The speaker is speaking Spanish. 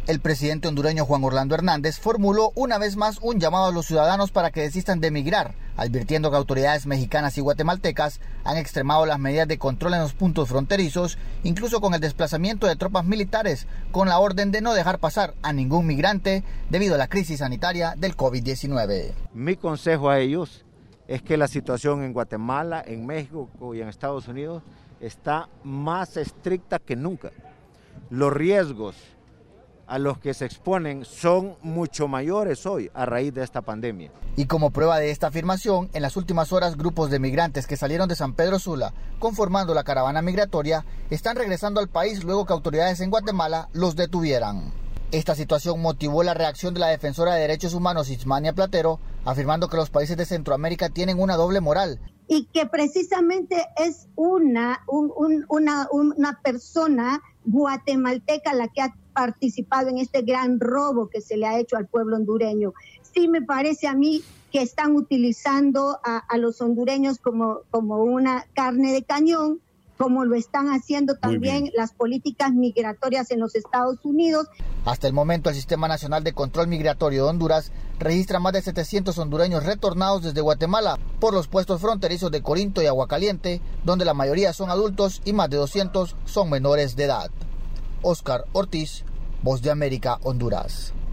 El presidente hondureño Juan Orlando Hernández formuló una vez más un llamado a los ciudadanos para que desistan de emigrar, advirtiendo que autoridades mexicanas y guatemaltecas han extremado las medidas de control en los puntos fronterizos, incluso con el desplazamiento de tropas militares, con la orden de no dejar pasar a ningún migrante debido a la crisis sanitaria del COVID-19. Mi consejo a ellos es que la situación en Guatemala, en México y en Estados Unidos está más estricta que nunca. Los riesgos a los que se exponen son mucho mayores hoy a raíz de esta pandemia. Y como prueba de esta afirmación, en las últimas horas grupos de migrantes que salieron de San Pedro Sula, conformando la caravana migratoria, están regresando al país luego que autoridades en Guatemala los detuvieran. Esta situación motivó la reacción de la defensora de derechos humanos Ismania Platero, afirmando que los países de Centroamérica tienen una doble moral. Y que precisamente es una persona guatemalteca la que ha participado en este gran robo que se le ha hecho al pueblo hondureño. Sí me parece a mí que están utilizando a los hondureños como una carne de cañón, como lo están haciendo también las políticas migratorias en los Estados Unidos. Hasta el momento, el Sistema Nacional de Control Migratorio de Honduras registra más de 700 hondureños retornados desde Guatemala por los puestos fronterizos de Corinto y Aguacaliente, donde la mayoría son adultos y más de 200 son menores de edad. Oscar Ortiz, Voz de América, Honduras.